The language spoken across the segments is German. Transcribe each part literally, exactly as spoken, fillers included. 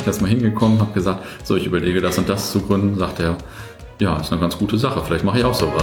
erstmal hingekommen, habe gesagt, so, ich überlege das und das zu gründen. Sagt er, ja, ist eine ganz gute Sache, vielleicht mache ich auch sowas.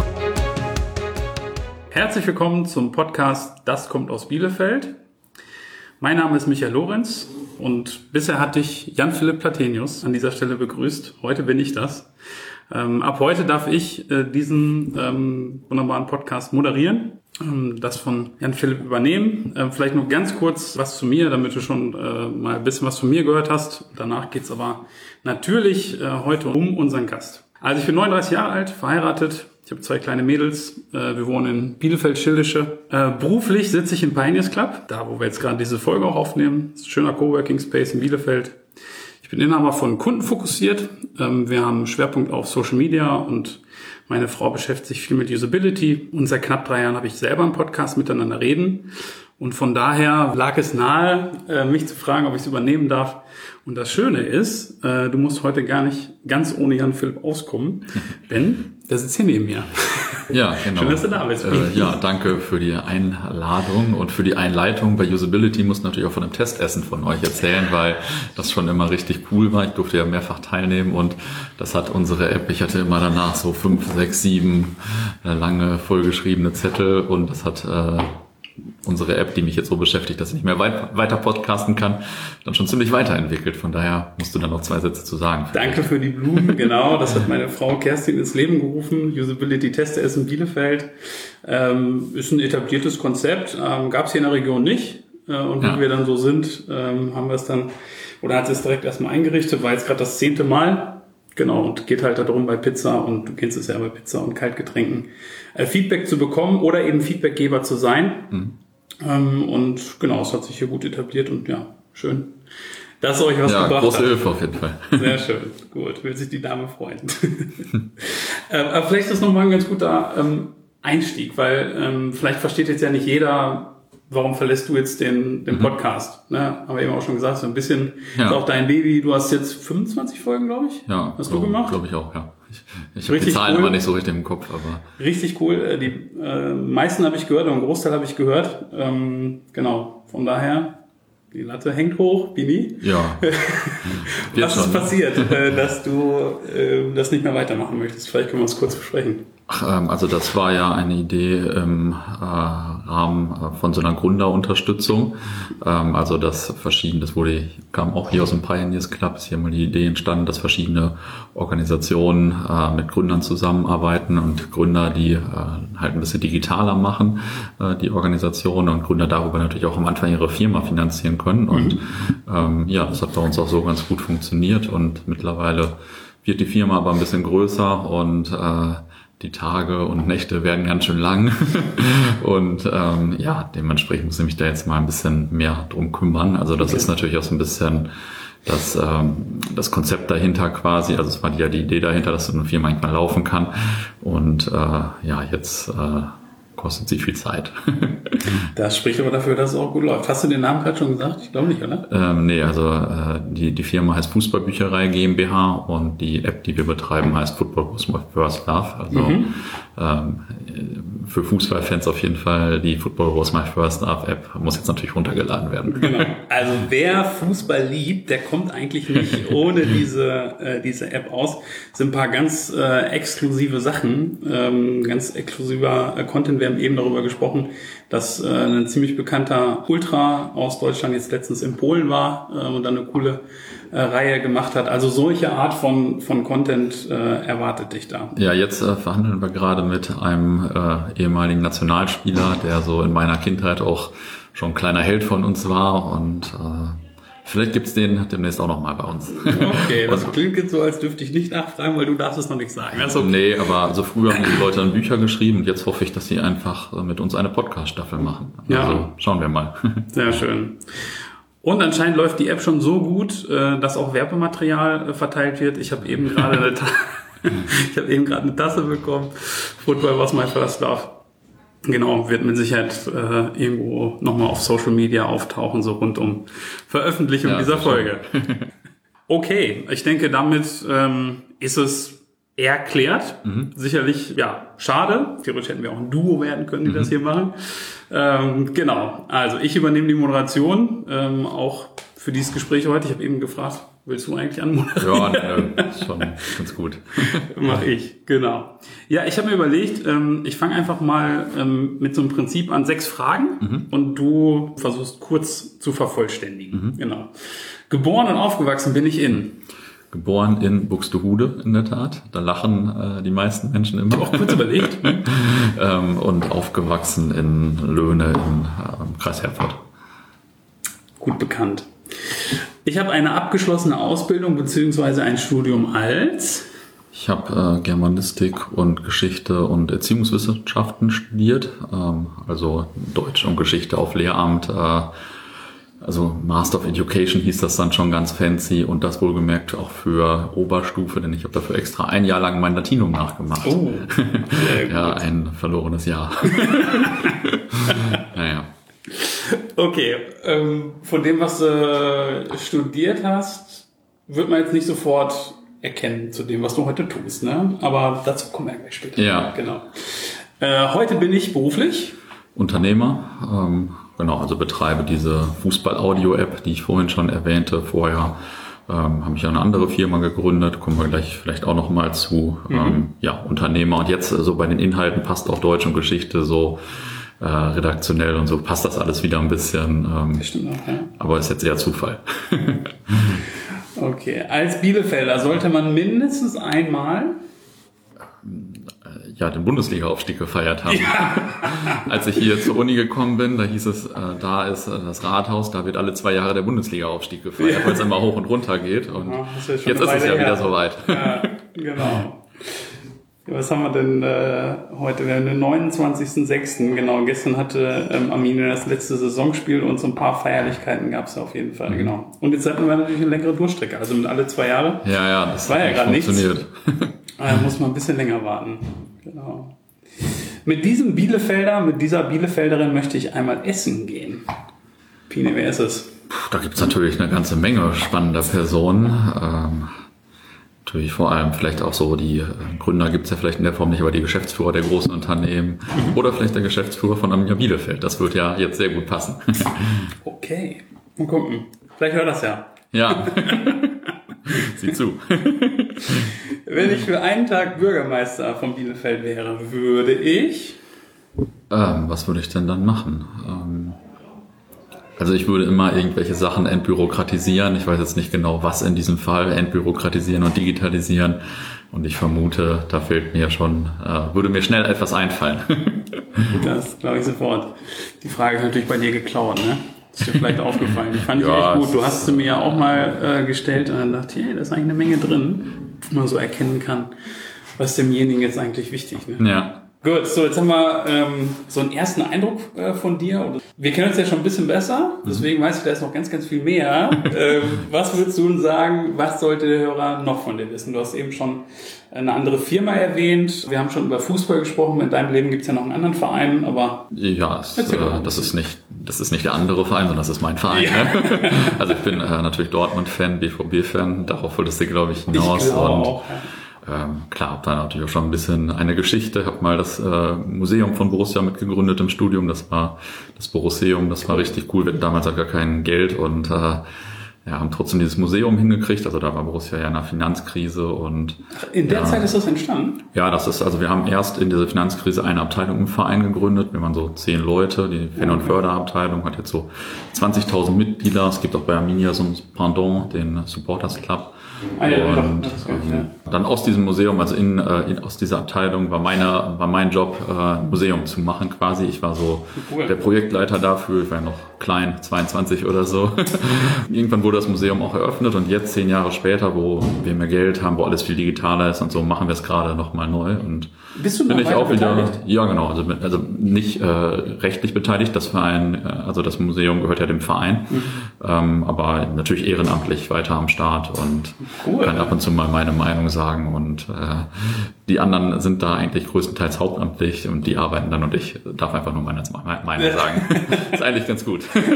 Herzlich willkommen zum Podcast Das kommt aus Bielefeld. Mein Name ist Michael Lorenz und bisher hatte ich Jan-Philipp Platenius an dieser Stelle begrüßt. Heute bin ich das. Ähm, ab heute darf ich äh, diesen ähm, wunderbaren Podcast moderieren, ähm, das von Jan-Philipp übernehmen. Ähm, vielleicht nur ganz kurz was zu mir, damit du schon äh, mal ein bisschen was von mir gehört hast. Danach geht's aber natürlich äh, heute um unseren Gast. Also ich bin neununddreißig Jahre alt, verheiratet. Ich habe zwei kleine Mädels. Äh, wir wohnen in Bielefeld-Schildische. Äh, beruflich sitze ich im Pioneers Club, da wo wir jetzt gerade diese Folge auch aufnehmen. Das ist ein schöner Coworking Space in Bielefeld. Ich bin Inhaber von Kunden fokussiert. Ähm, wir haben einen Schwerpunkt auf Social Media und meine Frau beschäftigt sich viel mit Usability. Und seit knapp drei Jahren habe ich selber einen Podcast Miteinander reden. Und von daher lag es nahe, äh, mich zu fragen, ob ich es übernehmen darf. Und das Schöne ist, äh, du musst heute gar nicht ganz ohne Jan-Philipp auskommen, denn der sitzt hier neben mir. Ja, genau. Schön, dass du da bist. Äh, ja, danke für die Einladung und für die Einleitung. Bei Usability muss natürlich auch von einem Testessen von euch erzählen, weil das schon immer richtig cool war. Ich durfte ja mehrfach teilnehmen und das hat unsere App, ich hatte immer danach so fünf, sechs, sieben äh, lange vollgeschriebene Zettel und das hat äh, unsere App, die mich jetzt so beschäftigt, dass ich nicht mehr weit, weiter podcasten kann, dann schon ziemlich weiterentwickelt. Von daher musst du dann noch zwei Sätze zu sagen. Danke für die Blumen, genau. Das hat meine Frau Kerstin ins Leben gerufen. Usability Testessen in Bielefeld. Ähm, ist ein etabliertes Konzept. Ähm, gab es hier in der Region nicht. Äh, und ja. Wie wir dann so sind, ähm, haben wir es dann, oder hat es direkt erstmal eingerichtet. War jetzt gerade das zehnte Mal. Genau, und geht halt darum bei Pizza, und du kennst es ja bei Pizza und Kaltgetränken, äh, Feedback zu bekommen oder eben Feedbackgeber zu sein. Mhm. Ähm, und genau, es hat sich hier gut etabliert und ja, schön, dass euch was ja, gebracht große hat. Hilfe auf jeden Fall. Sehr schön, gut, will sich die Dame freuen. ähm, aber vielleicht ist das nochmal ein ganz guter ähm, Einstieg, weil ähm, vielleicht versteht jetzt ja nicht jeder, warum verlässt du jetzt den, den Podcast? Mhm. Ne? Haben wir eben auch schon gesagt, so ein bisschen ja. Ist auch dein Baby. Du hast jetzt fünfundzwanzig Folgen, glaube ich. Ja, hast glaub, du gemacht? Glaube ich auch, ja. Ich, ich habe die Zahlen cool. aber nicht so richtig im Kopf. Aber richtig cool. Die äh, meisten habe ich gehört, und einen Großteil habe ich gehört. Ähm, genau, von daher, die Latte hängt hoch, Bini. Ja. Was ist passiert, äh, dass du äh, das nicht mehr weitermachen möchtest? Vielleicht können wir uns kurz besprechen. Ach, ähm, also das war ja eine Idee im äh, Rahmen von so einer Gründerunterstützung. Ähm, also das verschiedene, das wurde, kam auch hier aus dem Pioneers Club, ist hier mal die Idee entstanden, dass verschiedene Organisationen äh, mit Gründern zusammenarbeiten und Gründer, die äh, halt ein bisschen digitaler machen, äh, die Organisation, und Gründer darüber natürlich auch am Anfang ihre Firma finanzieren können. Und ähm, ja, das hat bei uns auch so ganz gut funktioniert, und mittlerweile wird die Firma aber ein bisschen größer und äh, die Tage und Nächte werden ganz schön lang und ähm, ja, dementsprechend muss ich mich da jetzt mal ein bisschen mehr drum kümmern. Also das okay. ist natürlich auch so ein bisschen das ähm, das Konzept dahinter quasi, also es war ja die Idee dahinter, dass so eine Firma manchmal laufen kann, und äh, ja, jetzt äh, kostet sie viel Zeit. Das spricht aber dafür, dass es auch gut läuft. Hast du den Namen gerade schon gesagt? Ich glaube nicht, oder? Ähm, nee, also äh, die die Firma heißt Fußballbücherei GmbH und die App, die wir betreiben, heißt Football Was My First Love. Also mhm. ähm, für Fußballfans auf jeden Fall die Football Was My First Love App muss jetzt natürlich runtergeladen werden. Genau. Also wer Fußball liebt, der kommt eigentlich nicht ohne diese äh, diese App aus. Es sind ein paar ganz äh, exklusive Sachen, ähm, ganz exklusiver äh, Content. Wir haben eben darüber gesprochen, dass äh, ein ziemlich bekannter Ultra aus Deutschland jetzt letztens in Polen war äh, und dann eine coole äh, Reihe gemacht hat. Also solche Art von von Content äh, erwartet dich da. Ja, jetzt äh, verhandeln wir gerade mit einem äh, ehemaligen Nationalspieler, der so in meiner Kindheit auch schon ein kleiner Held von uns war, und äh, vielleicht gibt's den demnächst auch noch mal bei uns. Okay, das klingt jetzt so, als dürfte ich nicht nachfragen, weil du darfst es noch nicht sagen. Also okay. Nee, aber also früher haben die Leute dann Bücher geschrieben, und jetzt hoffe ich, dass sie einfach mit uns eine Podcast-Staffel machen. Ja. Also schauen wir mal. Sehr schön. Und anscheinend läuft die App schon so gut, dass auch Werbematerial verteilt wird. Ich habe eben gerade eine, Ta- ich habe eben gerade eine Tasse bekommen. Football Was My First Love. Genau, wird mit Sicherheit äh, irgendwo nochmal auf Social Media auftauchen, so rund um Veröffentlichung ja, dieser Folge. Okay, ich denke, damit ähm, ist es erklärt. Mhm. Sicherlich, ja, schade. Theoretisch hätten wir auch ein Duo werden können, die mhm. das hier machen. Ähm, genau, also ich übernehme die Moderation, ähm, auch für dieses Gespräch heute. Ich habe eben gefragt, willst du eigentlich anmoderieren? Ja, ne, ist schon ganz gut. Mach ich, genau. Ja, ich habe mir überlegt, ähm, ich fange einfach mal ähm, mit so einem Prinzip an, sechs Fragen mhm. und du versuchst kurz zu vervollständigen. Mhm. Genau. Geboren und aufgewachsen bin ich in... Geboren in Buxtehude, in der Tat. Da lachen äh, die meisten Menschen immer. Ich habe auch kurz überlegt. ähm, und aufgewachsen in Löhne im äh, Kreis Herford. Gut bekannt. Ich habe eine abgeschlossene Ausbildung bzw. ein Studium als... Ich habe äh, Germanistik und Geschichte und Erziehungswissenschaften studiert. Ähm, also Deutsch und Geschichte auf Lehramt. Äh, Also Master of Education hieß das dann schon ganz fancy und das wohlgemerkt auch für Oberstufe, denn ich habe dafür extra ein Jahr lang mein Latinum nachgemacht. Oh, sehr ja, ein verlorenes Jahr. Naja. Okay, ähm, von dem, was du studiert hast, wird man jetzt nicht sofort erkennen zu dem, was du heute tust, ne? Aber dazu kommen wir gleich später. Ja. Genau. Äh, heute bin ich beruflich Unternehmer. Ähm, Genau, also betreibe diese Fußball-Audio-App, die ich vorhin schon erwähnte. Vorher ähm, habe ich eine andere Firma gegründet, kommen wir gleich vielleicht auch noch mal zu. Mhm. Ähm, ja, Unternehmer. Und jetzt so bei den Inhalten passt auch Deutsch und Geschichte so äh, redaktionell und so passt das alles wieder ein bisschen. Ähm, Stimmt auch, ja. Aber ist jetzt eher Zufall. Okay, als Bielefelder sollte man mindestens einmal... ja, den Bundesliga-Aufstieg gefeiert haben. Ja. Als ich hier zur Uni gekommen bin, da hieß es, äh, da ist äh, das Rathaus, da wird alle zwei Jahre der Bundesliga-Aufstieg gefeiert, ja. Weil es immer hoch und runter geht. Und ja, ist ja jetzt ist es ja her. Wieder soweit. Ja, genau. Was haben wir denn äh, heute? Wir haben den neunundzwanzigsten sechsten Genau, gestern hatte ähm, Arminia das letzte Saisonspiel und so ein paar Feierlichkeiten gab es auf jeden Fall. Mhm. Genau. Und jetzt hatten wir natürlich eine längere Durchstrecke, also mit alle zwei Jahre. Ja, ja, das war ja gerade nichts. Funktioniert. Da muss man ein bisschen länger warten. Genau. Mit diesem Bielefelder, mit dieser Bielefelderin möchte ich einmal essen gehen. Pine, wer ist es? Puh, da gibt's natürlich eine ganze Menge spannender Personen. Ähm, natürlich vor allem vielleicht auch so die äh, Gründer gibt's ja vielleicht in der Form nicht, aber die Geschäftsführer der großen Unternehmen mhm. oder vielleicht der Geschäftsführer von Arminia Bielefeld. Das wird ja jetzt sehr gut passen. Okay, mal gucken. Vielleicht hört das ja. Ja. Sieh zu. Wenn ich für einen Tag Bürgermeister von Bielefeld wäre, würde ich... Ähm, was würde ich denn dann machen? Ähm, also ich würde immer irgendwelche Sachen entbürokratisieren. Ich weiß jetzt nicht genau, was in diesem Fall. Entbürokratisieren und digitalisieren. Und ich vermute, da fehlt mir schon, äh, würde mir schnell etwas einfallen. Das glaube ich sofort. Die Frage ist natürlich bei dir geklaut, ne? Ist dir vielleicht aufgefallen. Die fand ja, ich echt gut. Du hast sie mir ja auch mal äh, gestellt und dann dachte ich, hey, da ist eigentlich eine Menge drin, wo man so erkennen kann, was demjenigen jetzt eigentlich wichtig ist. Ne? Ja. Gut, so jetzt haben wir ähm, so einen ersten Eindruck äh, von dir. Wir kennen uns ja schon ein bisschen besser, deswegen weiß ich, da ist noch ganz, ganz viel mehr. ähm, was würdest du denn sagen, was sollte der Hörer noch von dir wissen? Du hast eben schon eine andere Firma erwähnt. Wir haben schon über Fußball gesprochen. In deinem Leben gibt es ja noch einen anderen Verein, aber... Ja, es, äh, das ist nicht das ist nicht der andere Verein, sondern das ist mein Verein. Ja. Ne? Also ich bin äh, natürlich Dortmund-Fan, B V B-Fan. Darauf wolltest du, glaube ich, hinaus. Ich glaube und auch, ja. Ähm, klar, habe da natürlich auch schon ein bisschen eine Geschichte. Habe mal das äh, Museum von Borussia mitgegründet im Studium. Das war das Borusseum. Das war richtig cool. Wir hatten damals auch gar kein Geld und äh, ja, haben trotzdem dieses Museum hingekriegt. Also da war Borussia ja in einer Finanzkrise und in der ja, Zeit ist das entstanden? Ja, das ist, also wir haben erst in dieser Finanzkrise eine Abteilung im Verein gegründet. Wir waren so zehn Leute. Die Fan- und Förderabteilung hat jetzt so zwanzigtausend Mitglieder. Es gibt auch bei Arminia so ein Pendant, den Supporters Club. Ah, ja, und doch, das ähm, ja. Dann aus diesem Museum, also in, in aus dieser Abteilung war meine, war mein Job, äh, Museum zu machen quasi. Ich war so cool. Der Projektleiter dafür. Ich war ja noch klein, zweiundzwanzig oder so. Irgendwann wurde das Museum auch eröffnet und jetzt zehn Jahre später, wo wir mehr Geld haben, wo alles viel digitaler ist und so, machen wir es gerade nochmal neu. Und bist du noch bin ich auch wieder, beteiligt? Ja, genau. Also, also nicht äh, rechtlich beteiligt. Das Verein, äh, also das Museum gehört ja dem Verein, mhm. ähm, aber natürlich ehrenamtlich weiter am Start und cool, kann ab und zu mal meine Meinung sagen und äh, die anderen sind da eigentlich größtenteils hauptamtlich und die arbeiten dann und ich darf einfach nur meine Meinung sagen. Ist eigentlich ganz gut.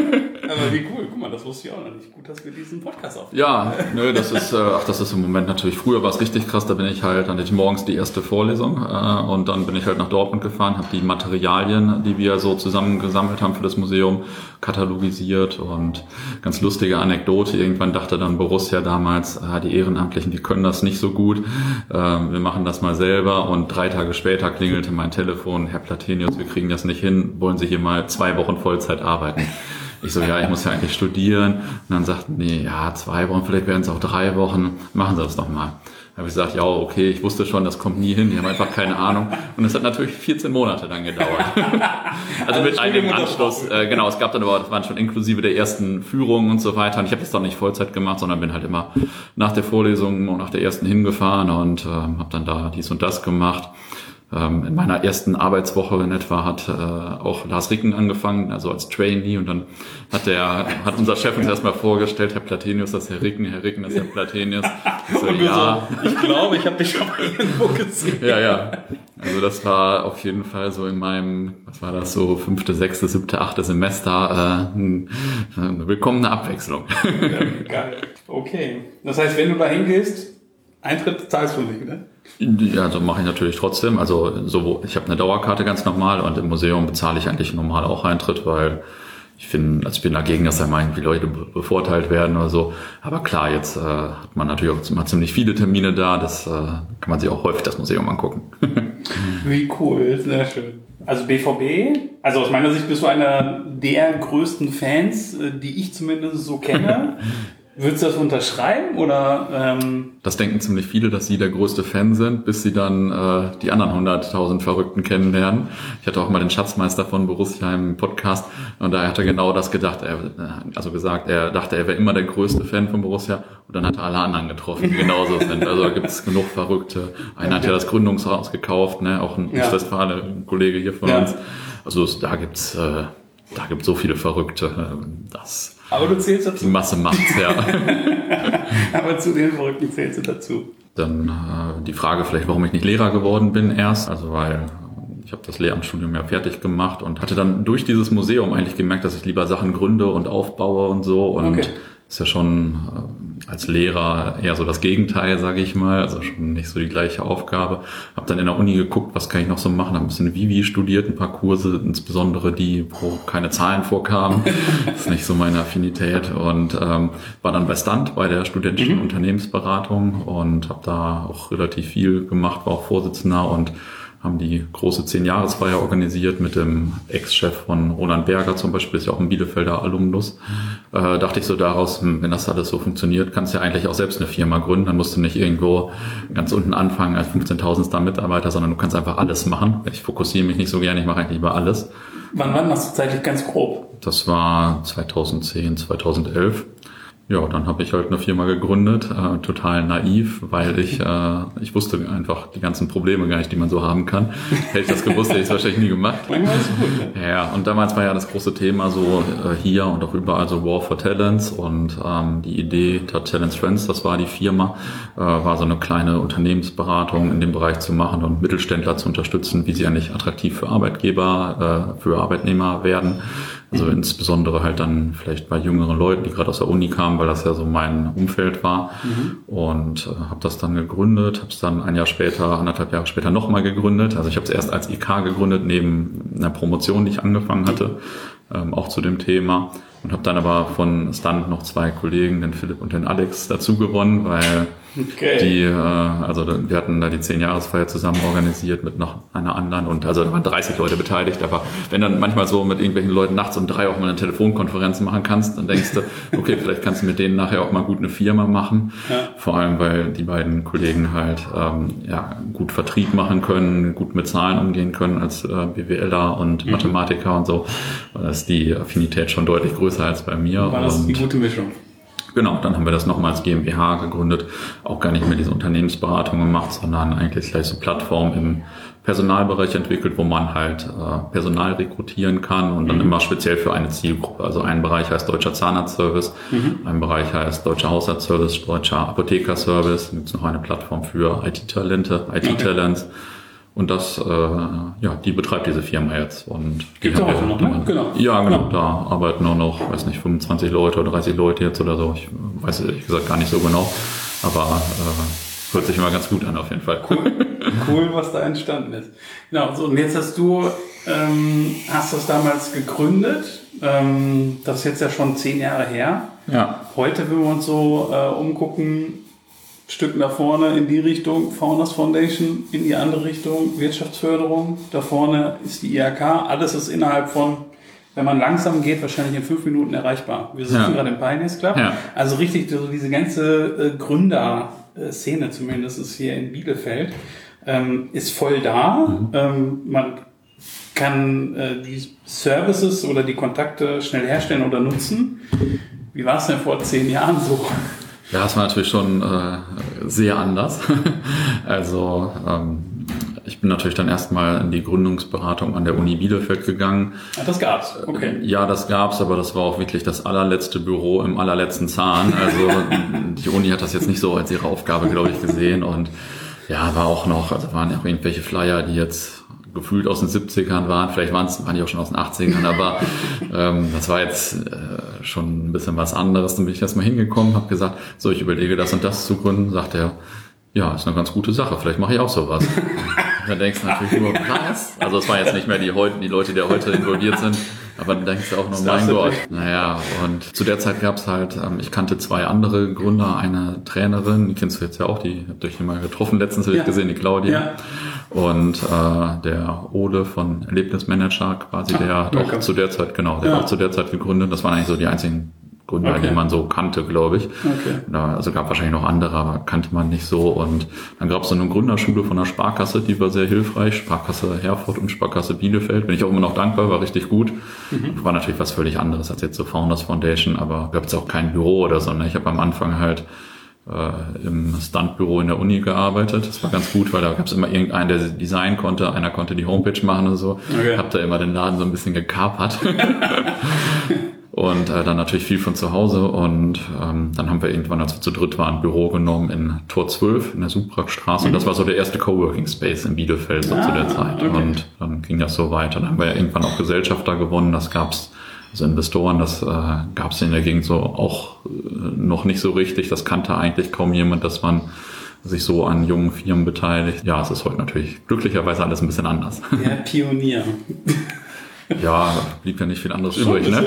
Aber wie cool, guck mal, das wusste ich auch noch nicht. Gut, dass wir diesen Podcast aufnehmen. Ja, nö, das ist, äh, ach, das ist im Moment natürlich, früher war es richtig krass, da bin ich halt, dann hatte ich morgens die erste Vorlesung äh, und dann bin ich halt nach Dortmund gefahren, habe die Materialien, die wir so zusammengesammelt haben für das Museum, katalogisiert und ganz lustige Anekdote, irgendwann dachte dann Borussia damals, ah, die Ehrenamtlichen, die können das nicht so gut, äh, wir machen das mal selber und drei Tage später klingelte mein Telefon, Herr Platenius, wir kriegen das nicht hin, wollen Sie hier mal zwei Wochen Vollzeit arbeiten? Ich so, ja, ich muss ja eigentlich studieren. Und dann sagten die, ja, zwei Wochen, vielleicht werden es auch drei Wochen. Machen Sie das doch mal. Da habe ich gesagt, ja, okay, ich wusste schon, das kommt nie hin. Die haben einfach keine Ahnung. Und es hat natürlich vierzehn Monate dann gedauert. also, also mit einigem Anschluss. Äh, genau, es gab dann aber, das waren schon inklusive der ersten Führungen und so weiter. Und ich habe das dann nicht Vollzeit gemacht, sondern bin halt immer nach der Vorlesung und nach der ersten hingefahren und äh, habe dann da dies und das gemacht. In meiner ersten Arbeitswoche in etwa hat äh, auch Lars Ricken angefangen, also als Trainee, und dann hat der hat unser Chef uns erstmal vorgestellt, Herr Platenius, das ist Herr Ricken, Herr Ricken, das ist Herr Platenius. Ich so, ja. So, ich glaube, ich habe dich schon mal irgendwo gesehen. Ja, ja. Also das war auf jeden Fall so in meinem, was war das, so fünfte, sechste, siebte, achte Semester äh, eine willkommene Abwechslung. Ja, geil. Okay. Das heißt, wenn du da hingehst, Eintritt zahlst du nicht, ne? Ja, also mache ich natürlich trotzdem. Also so, ich habe eine Dauerkarte ganz normal und im Museum bezahle ich eigentlich normal auch Eintritt, weil ich finde, also ich bin dagegen, dass da mal irgendwie Leute bevorteilt werden oder so. Aber klar, jetzt äh, hat man natürlich auch immer ziemlich viele Termine da. Das äh, kann man sich auch häufig das Museum angucken. Wie cool, sehr schön. Also B V B, also aus meiner Sicht bist du einer der größten Fans, die ich zumindest so kenne. Würdest du das unterschreiben oder? Ähm Das denken ziemlich viele, dass sie der größte Fan sind, bis sie dann äh, die anderen hunderttausend Verrückten kennenlernen. Ich hatte auch mal den Schatzmeister von Borussia im Podcast und da hat er genau das gedacht. Er, also gesagt, er dachte, er wäre immer der größte Fan von Borussia und dann hat er alle anderen getroffen, die genauso sind. Also da gibt es genug Verrückte. Einer hat ja das Gründungshaus gekauft, ne, auch ein ja. Westfale, ein Kollege hier von ja. uns. Also da gibt's äh, da gibt's so viele Verrückte. Das Aber du zählst dazu. Die Masse macht's, ja. Aber zu den Verrückten zählst du dazu. Dann äh, die Frage vielleicht, warum ich nicht Lehrer geworden bin erst. Also weil ich habe das Lehramtsstudium ja fertig gemacht und hatte dann durch dieses Museum eigentlich gemerkt, dass ich lieber Sachen gründe und aufbaue und so. Und okay. Ist ja schon äh, als Lehrer eher so das Gegenteil, sage ich mal. Also schon nicht so die gleiche Aufgabe. Habe dann in der Uni geguckt, was kann ich noch so machen. Habe ein bisschen Vivi studiert, ein paar Kurse, insbesondere die, wo keine Zahlen vorkamen. Das ist nicht so meine Affinität. Und ähm, war dann bei Stunt, bei der studentischen mhm. Unternehmensberatung und habe da auch relativ viel gemacht, war auch Vorsitzender und haben die große Zehn-Jahresfeier organisiert mit dem Ex-Chef von Roland Berger zum Beispiel, ist ja auch ein Bielefelder Alumnus. Äh, dachte ich so daraus, wenn das alles so funktioniert, kannst du ja eigentlich auch selbst eine Firma gründen. Dann musst du nicht irgendwo ganz unten anfangen als fünfzehntausendstel Mitarbeiter, sondern du kannst einfach alles machen. Ich fokussiere mich nicht so gerne, ich mache eigentlich lieber alles. Wann war das zeitlich ganz grob? Das war zweitausendzehn, zweitausendelf. Ja, dann habe ich halt eine Firma gegründet, äh, total naiv, weil ich äh, ich wusste einfach die ganzen Probleme gar nicht, die man so haben kann. Hätte ich das gewusst, hätte ich es wahrscheinlich nie gemacht. Manchmal ist es gut, ne? Ja, und damals war ja das große Thema so äh, hier und auch überall so War for Talents und ähm, die Idee Top Talents Friends, das war die Firma, äh, war so eine kleine Unternehmensberatung in dem Bereich zu machen und Mittelständler zu unterstützen, wie sie eigentlich attraktiv für Arbeitgeber, äh, für Arbeitnehmer werden. Also mhm. insbesondere halt dann vielleicht bei jüngeren Leuten, die gerade aus der Uni kamen, weil das ja so mein Umfeld war. Mhm. Und äh, habe das dann gegründet, habe es dann ein Jahr später, anderthalb Jahre später nochmal gegründet. Also ich habe es erst als I K gegründet, neben einer Promotion, die ich angefangen hatte, ähm, auch zu dem Thema. Und habe dann aber von Stunt noch zwei Kollegen, den Philipp und den Alex, dazu gewonnen, weil okay. die, äh, also wir hatten da die Zehn-Jahresfeier zusammen organisiert mit noch einer anderen und also da waren dreißig Leute beteiligt, aber wenn dann manchmal so mit irgendwelchen Leuten nachts um drei auch mal eine Telefonkonferenz machen kannst, dann denkst du, okay, vielleicht kannst du mit denen nachher auch mal gut eine Firma machen, ja. Vor allem, weil die beiden Kollegen halt ähm, ja gut Vertrieb machen können, gut mit Zahlen umgehen können als äh, BWLer und mhm. Mathematiker und so, da ist die Affinität schon deutlich größer als bei mir. War das und die gute Mischung? Genau, dann haben wir das nochmal als GmbH gegründet, auch gar nicht mehr diese Unternehmensberatung gemacht, sondern eigentlich gleich so Plattform im Personalbereich entwickelt, wo man halt äh, Personal rekrutieren kann und dann mhm. immer speziell für eine Zielgruppe. Also ein Bereich heißt Deutscher Zahnarztservice, mhm. ein Bereich heißt Deutscher Hausarztservice, Deutscher Apothekerservice, dann gibt es noch eine Plattform für I T-Talente, I T-Talents. Und das, äh, ja, die betreibt diese Firma jetzt. Und Gibt es heute noch, ne? Genau. Ja, genau. genau. Da arbeiten nur noch, weiß nicht, fünfundzwanzig Leute oder dreißig Leute jetzt oder so. Ich weiß ehrlich gesagt gar nicht so genau. Aber äh, hört sich immer ganz gut an auf jeden Fall. Cool, cool was da entstanden ist. Genau, so und jetzt hast du, ähm, hast das damals gegründet. Ähm, das ist jetzt ja schon zehn Jahre her. Ja. Heute, wenn wir uns so äh, umgucken, Stück nach vorne in die Richtung Founders Foundation, in die andere Richtung Wirtschaftsförderung. Da vorne ist die I H K. Alles ist innerhalb von, wenn man langsam geht, wahrscheinlich in fünf Minuten erreichbar. Wir sitzen ja. gerade im Pioneers Club. Ja. Also richtig, so diese ganze äh, Gründerszene zumindest ist hier in Bielefeld, ähm, ist voll da. Mhm. Ähm, man kann äh, die Services oder die Kontakte schnell herstellen oder nutzen. Wie war es denn vor zehn Jahren so? Ja, es war natürlich schon äh, sehr anders. Also ähm, ich bin natürlich dann erstmal in die Gründungsberatung an der Uni Bielefeld gegangen. Ach, das gab's, okay. Ja, das gab's, aber das war auch wirklich das allerletzte Büro im allerletzten Zahn. Also die Uni hat das jetzt nicht so als ihre Aufgabe, glaube ich, gesehen. Und ja, war auch noch, also waren auch irgendwelche Flyer, die jetzt gefühlt aus den siebzigern waren, vielleicht waren es waren die auch schon aus den achtzigern, aber ähm, das war jetzt äh, schon ein bisschen was anderes. Dann bin ich erstmal hingekommen, habe gesagt, so, ich überlege das und das zu gründen. Sagt er, ja, ist eine ganz gute Sache, vielleicht mache ich auch sowas. Dann denkst du natürlich nur, krass. Also es waren jetzt nicht mehr die, heute, die Leute, die heute involviert sind, aber dann denkst du auch noch, mein Gott. Naja, und zu der Zeit gab es halt, ähm, ich kannte zwei andere Gründer, eine Trainerin, die kennst du jetzt ja auch, die habt ihr mal getroffen, letztens habe ich ja. gesehen, die Claudia. Ja. Und äh, der Ole von Erlebnismanager quasi, der ah, hat auch okay. zu der Zeit, genau, der ja. hat auch zu der Zeit gegründet. Das waren eigentlich so die einzigen Gründer, okay. die man so kannte, glaube ich. Okay. Da, also gab wahrscheinlich noch andere, aber kannte man nicht so. Und dann gab es so eine Gründerschule von der Sparkasse, die war sehr hilfreich. Sparkasse Herford und Sparkasse Bielefeld. Bin ich auch immer noch dankbar, war richtig gut. Mhm. War natürlich was völlig anderes als jetzt so Founders Foundation, aber gab es auch kein Büro oder so. Ne? Ich habe am Anfang halt äh, im Standbüro in der Uni gearbeitet. Das war ganz gut, weil da gab es immer irgendeinen, der Design konnte, einer konnte die Homepage machen und so. Okay. Hab da immer den Laden so ein bisschen gekapert. Und äh, dann natürlich viel von zu Hause und ähm, dann haben wir irgendwann, als wir zu dritt waren, ein Büro genommen in Tor zwölf in der Subrackstraße. Mhm. Und das war so der erste Coworking Space in Bielefeld so ah, zu der Zeit. Okay. Und dann ging das so weiter. Dann haben wir ja irgendwann auch Gesellschafter gewonnen. Das gab's, also Investoren, das äh, gab's in der Gegend so auch äh, noch nicht so richtig. Das kannte eigentlich kaum jemand, dass man sich so an jungen Firmen beteiligt. Ja, es ist heute natürlich glücklicherweise alles ein bisschen anders. Der Pionier. Ja, blieb ja nicht viel anderes übrig, ne?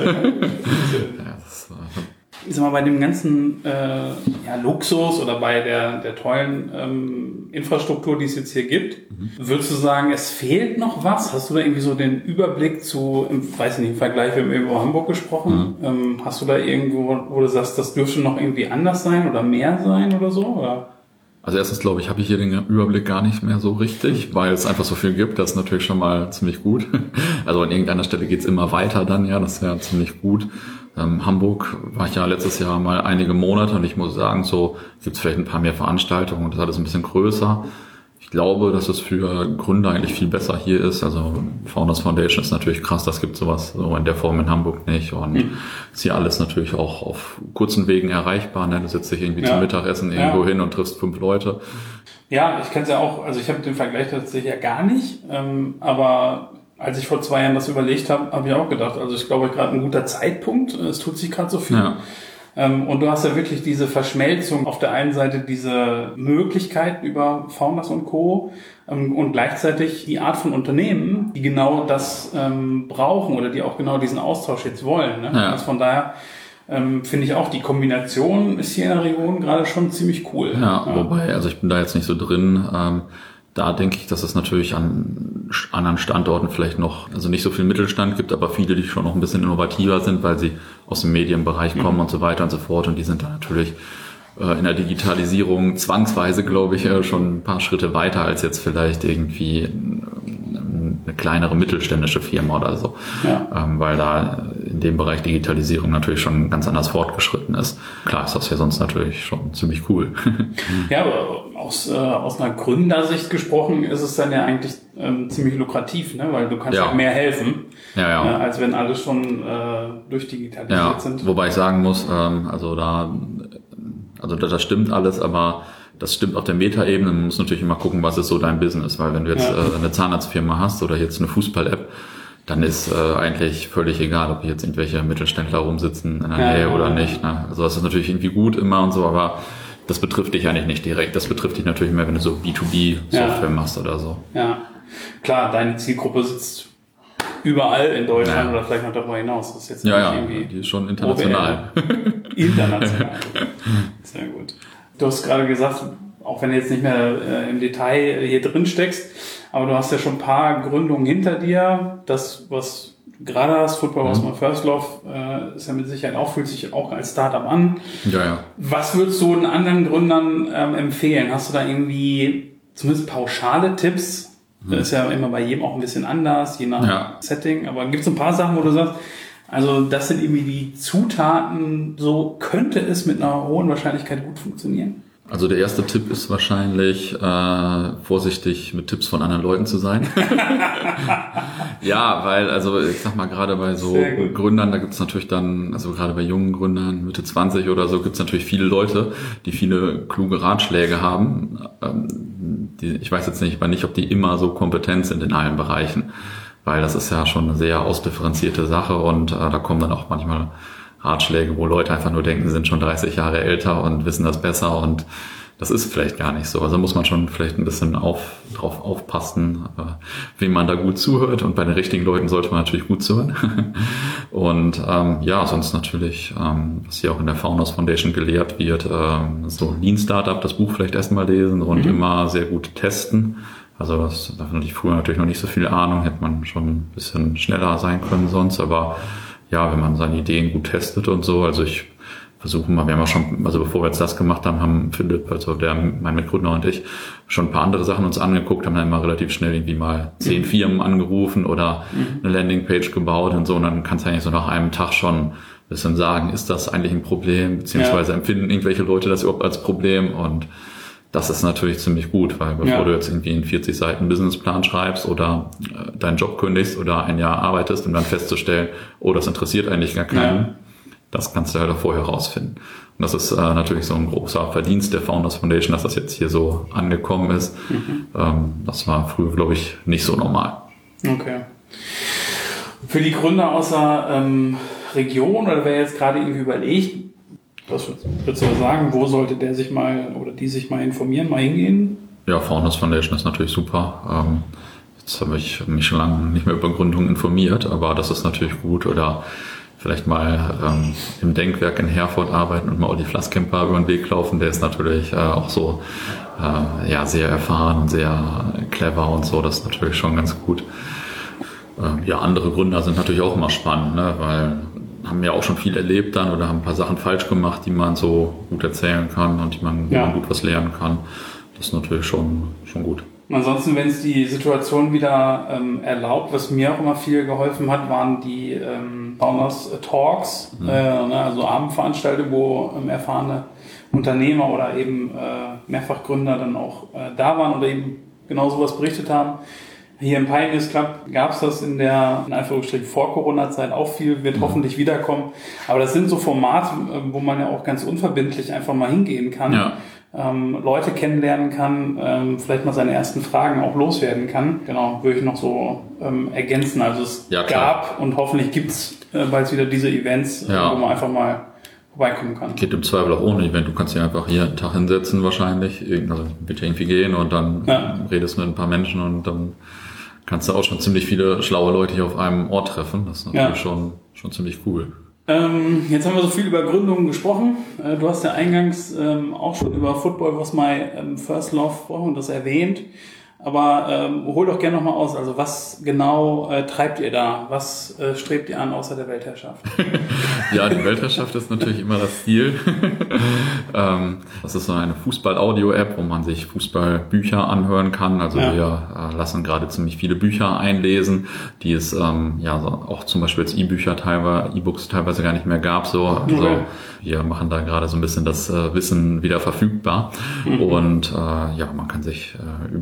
Ja, das, äh, ich sag mal, bei dem ganzen äh, ja, Luxus oder bei der, der tollen ähm, Infrastruktur, die es jetzt hier gibt, mhm. würdest du sagen, es fehlt noch was? Hast du da irgendwie so den Überblick zu, im, weiß nicht, im Vergleich, wir haben über Hamburg gesprochen, mhm. ähm, hast du da irgendwo, wo du sagst, das dürfte noch irgendwie anders sein oder mehr sein oder so? Oder? Also erstens glaube ich, habe ich hier den Überblick gar nicht mehr so richtig, weil es einfach so viel gibt, das ist natürlich schon mal ziemlich gut. Also an irgendeiner Stelle geht's immer weiter dann, ja, das ist ja ziemlich gut. Ähm, Hamburg war ich ja letztes Jahr mal einige Monate und ich muss sagen, so gibt's vielleicht ein paar mehr Veranstaltungen und das ist alles ein bisschen größer. Ich glaube, dass es für Gründer eigentlich viel besser hier ist. Also Founders Foundation ist natürlich krass, das gibt sowas so in der Form in Hamburg nicht. Und mhm. ist hier alles natürlich auch auf kurzen Wegen erreichbar. Ne? Du setzt dich irgendwie ja. zum Mittagessen irgendwo ja. hin und triffst fünf Leute. Ja, ich kenne es ja auch, also ich habe den Vergleich tatsächlich ja gar nicht. Ähm, aber als ich vor zwei Jahren das überlegt habe, habe ich auch gedacht, also ich glaube gerade ein guter Zeitpunkt, es tut sich gerade so viel. Ja. Und du hast ja wirklich diese Verschmelzung, auf der einen Seite diese Möglichkeiten über Founders und Co. und gleichzeitig die Art von Unternehmen, die genau das ähm, brauchen oder die auch genau diesen Austausch jetzt wollen. Ne? Ja. Also von daher ähm, finde ich auch, die Kombination ist hier in der Region gerade schon ziemlich cool. Ja, ja. Wobei, also ich bin da jetzt nicht so drin. Ähm, Da denke ich, dass es natürlich an anderen Standorten vielleicht noch, also nicht so viel Mittelstand gibt, aber viele, die schon noch ein bisschen innovativer sind, weil sie aus dem Medienbereich kommen mhm. und so weiter und so fort. Und die sind da natürlich äh, in der Digitalisierung zwangsweise, glaube ich, äh, schon ein paar Schritte weiter als jetzt vielleicht irgendwie eine kleinere mittelständische Firma oder so. Ja. Ähm, weil da in dem Bereich Digitalisierung natürlich schon ganz anders fortgeschritten ist. Klar ist das ja sonst natürlich schon ziemlich cool. Ja, aber aus, äh, aus einer Gründersicht gesprochen ist es dann ja eigentlich ähm, ziemlich lukrativ, ne? Weil du kannst ja halt mehr helfen, ja, ja. Äh, als wenn alle schon äh, durchdigitalisiert ja, sind. Wobei ich sagen muss, ähm, also da, also das stimmt alles, aber das stimmt auf der Metaebene. Man muss natürlich immer gucken, was ist so dein Business, weil wenn du jetzt ja. äh, eine Zahnarztfirma hast oder jetzt eine Fußball-App, dann ist äh, eigentlich völlig egal, ob jetzt irgendwelche Mittelständler rumsitzen in der ja, Nähe ja, oder ja. nicht. Ne? Also das ist natürlich irgendwie gut immer und so, aber das betrifft dich eigentlich nicht direkt. Das betrifft dich natürlich mehr, wenn du so B zwei B Software ja. machst oder so. Ja, klar, deine Zielgruppe sitzt überall in Deutschland ja. oder vielleicht noch darüber hinaus. Das ist jetzt ja, ja, irgendwie die ist schon international. O W L. International. Sehr gut. Du hast gerade gesagt, auch wenn du jetzt nicht mehr äh, im Detail hier drin steckst, aber du hast ja schon ein paar Gründungen hinter dir. Das, was du gerade hast, Football Was My First Love, äh, ist ja mit Sicherheit auch, fühlt sich auch als Startup an. Ja, ja. Was würdest du den anderen Gründern ähm, empfehlen? Hast du da irgendwie zumindest pauschale Tipps? Das ist ja immer bei jedem auch ein bisschen anders, je nach ja. Setting. Aber gibt es ein paar Sachen, wo du sagst, also das sind irgendwie die Zutaten, so könnte es mit einer hohen Wahrscheinlichkeit gut funktionieren? Also der erste Tipp ist wahrscheinlich, äh, vorsichtig mit Tipps von anderen Leuten zu sein. Ja, weil, also ich sag mal, gerade bei so Gründern, da gibt's natürlich dann, also gerade bei jungen Gründern, Mitte zwanzig oder so, gibt's natürlich viele Leute, die viele kluge Ratschläge haben. Ähm, die, ich weiß jetzt nicht, aber nicht, ob die immer so kompetent sind in allen Bereichen, weil das ist ja schon eine sehr ausdifferenzierte Sache und äh, da kommen dann auch manchmal Ratschläge, wo Leute einfach nur denken, sie sind schon dreißig Jahre älter und wissen das besser und das ist vielleicht gar nicht so. Also muss man schon vielleicht ein bisschen auf, drauf aufpassen, äh, wem man da gut zuhört und bei den richtigen Leuten sollte man natürlich gut zuhören. Und ähm, ja, sonst natürlich, ähm, was hier auch in der Founders Foundation gelehrt wird, ähm, so Lean Startup, das Buch vielleicht erstmal lesen und mhm. immer sehr gut testen. Also das, da hatte ich früher natürlich noch nicht so viel Ahnung, hätte man schon ein bisschen schneller sein können sonst, aber ja, wenn man seine Ideen gut testet und so, also ich versuche mal, wir haben auch schon, also bevor wir jetzt das gemacht haben, haben Philipp, also der, mein Mitgründer und ich, schon ein paar andere Sachen uns angeguckt, haben dann immer relativ schnell irgendwie mal zehn mhm. Firmen angerufen oder mhm. eine Landingpage gebaut und so, und dann kannst du eigentlich so nach einem Tag schon ein bisschen sagen, ist das eigentlich ein Problem, beziehungsweise ja. empfinden irgendwelche Leute das überhaupt als Problem, und das ist natürlich ziemlich gut, weil bevor ja. du jetzt irgendwie einen vierzig Seiten Businessplan schreibst oder äh, deinen Job kündigst oder ein Jahr arbeitest, um dann festzustellen, oh, das interessiert eigentlich gar keinen, ja. das kannst du halt auch vorher rausfinden. Und das ist äh, natürlich so ein großer Verdienst der Founders Foundation, dass das jetzt hier so angekommen ist. Mhm. Ähm, das war früher, glaube ich, nicht so normal. Okay. Für die Gründer außer ähm, Region, oder wer jetzt gerade irgendwie überlegt, was würdest du sagen, wo sollte der sich mal oder die sich mal informieren, mal hingehen? Ja, Founders Foundation ist natürlich super. Ähm, jetzt habe ich mich schon lange nicht mehr über Gründung informiert, aber das ist natürlich gut. Oder vielleicht mal ähm, im Denkwerk in Herford arbeiten und mal Olli Flasskemper über den Weg laufen. Der ist natürlich äh, auch so äh, ja sehr erfahren und sehr clever und so. Das ist natürlich schon ganz gut. Ähm, ja, andere Gründer sind natürlich auch immer spannend, ne? Weil haben ja auch schon viel erlebt dann oder haben ein paar Sachen falsch gemacht, die man so gut erzählen kann und die man, ja. man gut was lernen kann. Das ist natürlich schon, schon gut. Ansonsten, wenn es die Situation wieder ähm, erlaubt, was mir auch immer viel geholfen hat, waren die ähm, Founders Talks, mhm. äh, ne, also Abendveranstaltungen, wo ähm, erfahrene Unternehmer oder eben äh, Mehrfachgründer dann auch äh, da waren oder eben genau sowas berichtet haben. Hier im Pioneers Club gab es das in der, in Anführungsstrichen, Vor-Corona-Zeit auch viel, wird mhm. hoffentlich wiederkommen. Aber das sind so Formate, wo man ja auch ganz unverbindlich einfach mal hingehen kann, ja. ähm, Leute kennenlernen kann, ähm, vielleicht mal seine ersten Fragen auch loswerden kann. Genau, würde ich noch so ähm, ergänzen. Also es ja, gab und hoffentlich gibt's äh, bald wieder diese Events, ja. wo man einfach mal vorbeikommen kann. Geht im Zweifel auch ohne Event. Du kannst dich einfach hier einen Tag hinsetzen wahrscheinlich. Also wird ja irgendwie gehen und dann ja. redest du mit ein paar Menschen und dann kannst du auch schon ziemlich viele schlaue Leute hier auf einem Ort treffen. Das ist natürlich ja. schon, schon ziemlich cool. Ähm, jetzt haben wir so viel über Gründungen gesprochen. Äh, du hast ja eingangs ähm, auch schon über Football Was My ähm, First Love gesprochen und das erwähnt. Aber ähm, hol doch gerne nochmal aus. Also was genau äh, treibt ihr da? Was äh, strebt ihr an außer der Weltherrschaft? Ja, die Weltherrschaft ist natürlich immer das Ziel. ähm, das ist so eine Fußball-Audio-App, wo man sich Fußballbücher anhören kann. Also ja. wir äh, lassen gerade ziemlich viele Bücher einlesen, die es ähm, ja so auch zum Beispiel als E-Bücher teilweise, E-Books teilweise gar nicht mehr gab. So, also okay. wir machen da gerade so ein bisschen das äh, Wissen wieder verfügbar. Mhm. Und äh, ja, man kann sich äh, über hundert Podcasts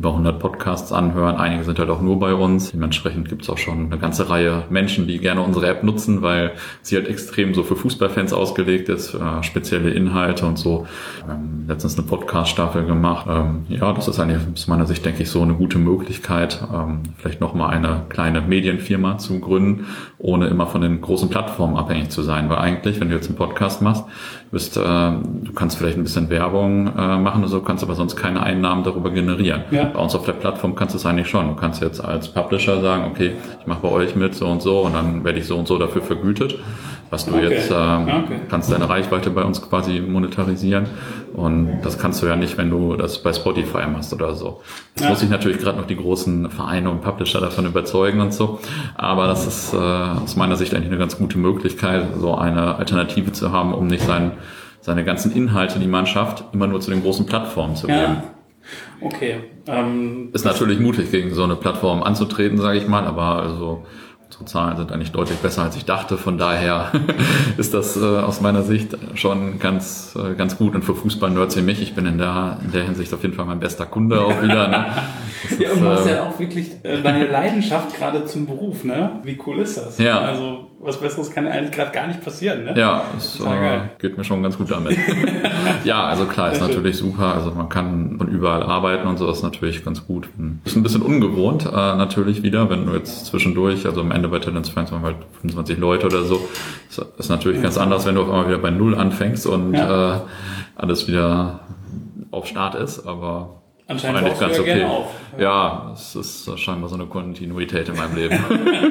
Podcasts anhören. Einige sind halt auch nur bei uns. Dementsprechend gibt es auch schon eine ganze Reihe Menschen, die gerne unsere App nutzen, weil sie halt extrem so für Fußballfans ausgelegt ist, äh, spezielle Inhalte und so. Ähm, letztens eine Podcast-Staffel gemacht. Ähm, ja, das ist eigentlich aus meiner Sicht, denke ich, so eine gute Möglichkeit, ähm, vielleicht nochmal eine kleine Medienfirma zu gründen, ohne immer von den großen Plattformen abhängig zu sein. Weil eigentlich, wenn du jetzt einen Podcast machst, bist, äh, du kannst vielleicht ein bisschen Werbung äh, machen oder so, kannst aber sonst keine Einnahmen darüber generieren. Ja. Bei uns auf der Plattform kannst du es eigentlich schon. Du kannst jetzt als Publisher sagen, okay, ich mache bei euch mit so und so und dann werde ich so und so dafür vergütet. Was du okay. jetzt, ähm, okay. kannst deine Reichweite bei uns quasi monetarisieren und das kannst du ja nicht, wenn du das bei Spotify machst oder so. Das ja. muss ich natürlich gerade noch die großen Vereine und Publisher davon überzeugen und so, aber das ist äh, aus meiner Sicht eigentlich eine ganz gute Möglichkeit, so eine Alternative zu haben, um nicht sein, seine ganzen Inhalte, die man schafft, immer nur zu den großen Plattformen zu geben. Ja. Okay. Ähm, ist natürlich mutig, gegen so eine Plattform anzutreten, sage ich mal, aber also unsere Zahlen sind eigentlich deutlich besser, als ich dachte. Von daher ist das äh, aus meiner Sicht schon ganz äh, ganz gut. Und für Fußball-Nerds wie mich, ich bin in der in der Hinsicht auf jeden Fall mein bester Kunde auch wieder. Ne? Ja, und du hast äh, ja auch wirklich äh, deine Leidenschaft gerade zum Beruf, ne? Wie cool ist das? Ja. Also was Besseres kann eigentlich gerade gar nicht passieren, ne? Ja, es äh, geht mir schon ganz gut damit. Ja, also klar, ist Sehr natürlich schön. Super. Also man kann von überall arbeiten und so, ist natürlich ganz gut. Ist ein bisschen ungewohnt äh, natürlich wieder, wenn du jetzt zwischendurch, also am Ende bei Talents Friends waren halt fünfundzwanzig Leute oder so. Das ist natürlich ganz anders, wenn du auf einmal wieder bei Null anfängst und ja. äh, alles wieder auf Start ist, aber anscheinend auch ganz okay. Auf. Ja. ja, es ist scheinbar so eine Kontinuität in meinem Leben.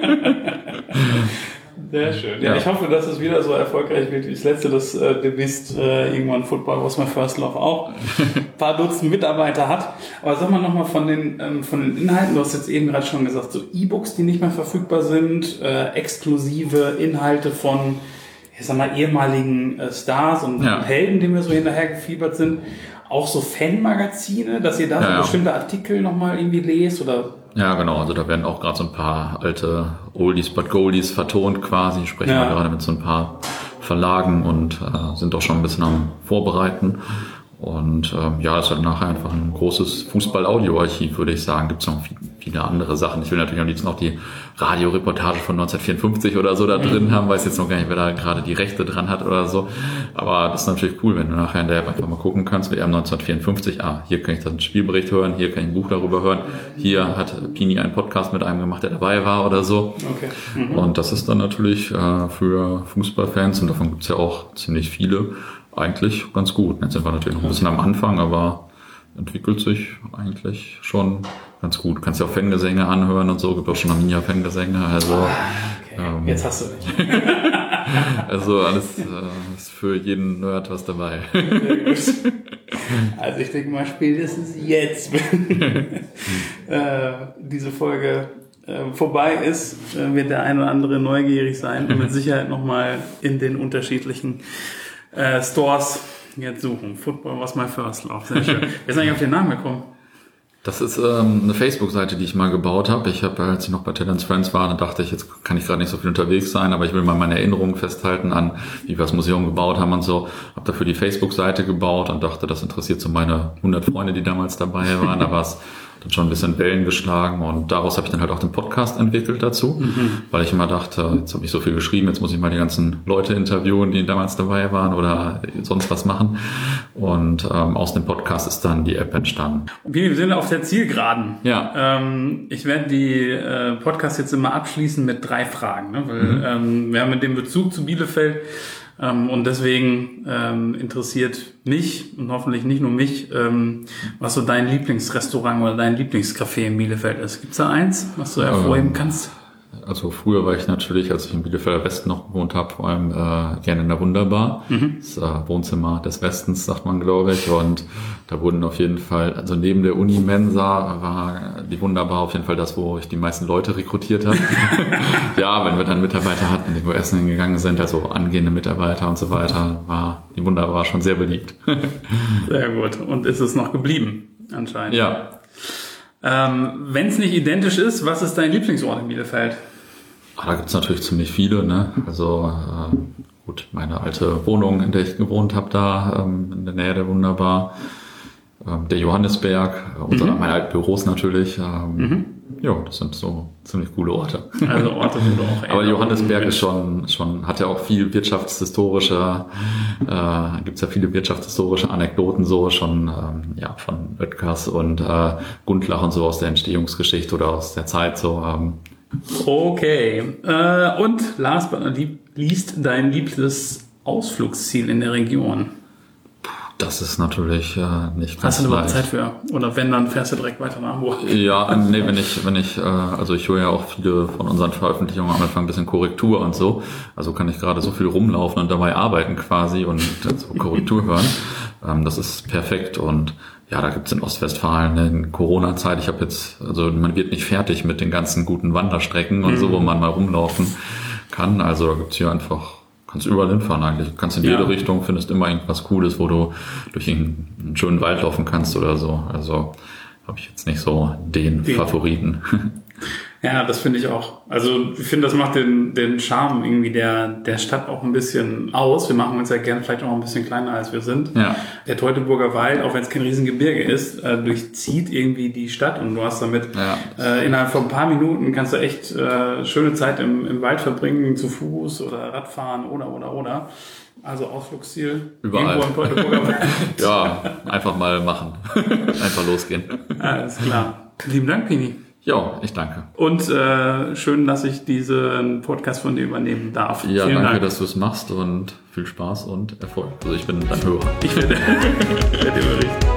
Sehr schön. Ja, ja, ich hoffe, dass es wieder so erfolgreich wird wie das letzte, dass äh, demnächst äh, irgendwann Football Was My First Love auch ein paar Dutzend Mitarbeiter hat. Aber sag mal nochmal von den ähm, von den Inhalten, du hast jetzt eben gerade schon gesagt, so E-Books, die nicht mehr verfügbar sind, äh, exklusive Inhalte von, ich sag mal, ehemaligen äh, Stars und ja. Helden, denen wir so hinterher gefiebert sind. Auch so Fanmagazine, dass ihr da ja, so ja. bestimmte Artikel nochmal irgendwie lest oder? Ja, genau. Also da werden auch gerade so ein paar alte Oldies but Goldies vertont quasi. Sprechen ja. wir gerade mit so ein paar Verlagen und äh, sind auch schon ein bisschen am Vorbereiten. Und ähm, ja, es ist halt nachher einfach ein großes Fußball-Audio-Archiv, würde ich sagen. Gibt es noch viele andere Sachen. Ich will natürlich am liebsten auch die Radioreportage von neunzehnhundertvierundfünfzig oder so da drin mhm. haben. Weiß jetzt noch gar nicht, wer da gerade die Rechte dran hat oder so. Aber das ist natürlich cool, wenn du nachher in der App einfach mal gucken kannst, W M neunzehnhundertvierundfünfzig. Ah, hier kann ich dann einen Spielbericht hören, hier kann ich ein Buch darüber hören. Hier hat Pini einen Podcast mit einem gemacht, der dabei war oder so. Okay. Mhm. Und das ist dann natürlich äh, für Fußballfans, und davon gibt es ja auch ziemlich viele, eigentlich ganz gut. Jetzt sind wir natürlich noch ein bisschen am Anfang, aber entwickelt sich eigentlich schon ganz gut. Du kannst ja auch Fangesänge anhören und so, gibt auch schon Arminia-Fangesänge. Also, okay. ähm, Jetzt hast du mich. Also alles äh, ist für jeden Nerd was dabei. Also ich denke mal, spätestens jetzt, wenn äh, diese Folge äh, vorbei ist, äh, wird der ein oder andere neugierig sein und mit Sicherheit nochmal in den unterschiedlichen Äh, Stores jetzt suchen. Football Was My First Love. Sehr schön. Wer ist eigentlich auf den Namen gekommen? Das ist ähm, eine Facebook-Seite, die ich mal gebaut habe. Ich habe, als ich noch bei Talents Friends war, dann dachte ich, jetzt kann ich gerade nicht so viel unterwegs sein, aber ich will mal meine Erinnerungen festhalten an, wie wir das Museum gebaut haben und so. Habe dafür die Facebook-Seite gebaut und dachte, das interessiert so meine hundert Freunde, die damals dabei waren. Da war es dann schon ein bisschen Wellen geschlagen und daraus habe ich dann halt auch den Podcast entwickelt dazu, mhm. weil ich immer dachte, jetzt habe ich so viel geschrieben, jetzt muss ich mal die ganzen Leute interviewen, die damals dabei waren oder sonst was machen, und ähm, aus dem Podcast ist dann die App entstanden. Wir sind auf der Zielgeraden. Ja. Ähm, ich werde die äh, Podcasts jetzt immer abschließen mit drei Fragen, ne? Weil mhm. ähm, wir haben mit dem Bezug zu Bielefeld Ähm, und deswegen ähm, interessiert mich und hoffentlich nicht nur mich, ähm, was so dein Lieblingsrestaurant oder dein Lieblingscafé in Bielefeld ist. Gibt's da eins, was du hervorheben ähm, kannst? Also früher war ich natürlich, als ich in Bielefelder Westen noch gewohnt habe, vor allem äh, gerne in der Wunderbar. Mhm. Das äh, Wohnzimmer des Westens, sagt man, glaube ich. Und da wurden auf jeden Fall, also neben der Uni-Mensa war die Wunderbar auf jeden Fall das, wo ich die meisten Leute rekrutiert habe. Ja, wenn wir dann Mitarbeiter hatten, die wo essen hingegangen sind, also angehende Mitarbeiter und so weiter, war die Wunderbar schon sehr beliebt. Sehr gut. Und ist es noch geblieben, anscheinend? Ja. Ähm, wenn es nicht identisch ist, was ist dein Lieblingsort in Bielefeld? Ah, da gibt's natürlich ziemlich viele, ne? Also äh, gut, meine alte Wohnung, in der ich gewohnt habe, da ähm, in der Nähe der Wunderbar. ähm, der Johannisberg, äh, unser, Mhm. meine alten Büros natürlich. Ähm, Mhm. Ja, das sind so ziemlich coole Orte. Also Orte, wo du auch Aber Johannisberg ist Erinnerungen schon, schon, hat ja auch viel wirtschaftshistorische, äh, gibt's ja viele wirtschaftshistorische Anekdoten so, schon, ähm, ja, von Oetkers und, äh, Gundlach und so aus der Entstehungsgeschichte oder aus der Zeit so, ähm. Okay. Äh, und last but not least, dein liebstes Ausflugsziel in der Region. Das ist natürlich äh, nicht ganz Hast du überhaupt leicht. Zeit für? Oder wenn, dann fährst du direkt weiter nach Hamburg. Ja, nee, wenn ich, wenn ich, äh, also ich höre ja auch viele von unseren Veröffentlichungen am Anfang ein bisschen Korrektur und so. Also kann ich gerade so viel rumlaufen und dabei arbeiten quasi und so Korrektur hören. Ähm, das ist perfekt und ja, da gibt's in Ostwestfalen in Corona-Zeit, ich habe jetzt, also man wird nicht fertig mit den ganzen guten Wanderstrecken und Mhm. so, wo man mal rumlaufen kann. Also da gibt's hier einfach, kannst überall hinfahren eigentlich. Kannst in jede Ja. Richtung, findest immer irgendwas Cooles, wo du durch einen schönen Wald laufen kannst oder so. Also habe ich jetzt nicht so den Den. Favoriten. Ja, das finde ich auch. Also ich finde, das macht den, den Charme irgendwie der, der Stadt auch ein bisschen aus. Wir machen uns ja gerne vielleicht auch ein bisschen kleiner, als wir sind. Ja. Der Teutoburger Wald, auch wenn es kein Riesengebirge ist, äh, durchzieht irgendwie die Stadt und du hast damit Ja. äh, innerhalb von ein paar Minuten kannst du echt äh, schöne Zeit im, im Wald verbringen, zu Fuß oder Radfahren oder, oder, oder. Also Ausflugsziel. Überall. Irgendwo im Teutoburger Wald. Ja, einfach mal machen. Einfach losgehen. Alles klar. Lieben Dank, Pini. Ja, ich danke. Und äh, schön, dass ich diesen Podcast von dir übernehmen darf. Ja, Vielen danke, Dank. dass du es machst und viel Spaß und Erfolg. Also ich bin dein Hörer. Ich werde, werde dir berichten.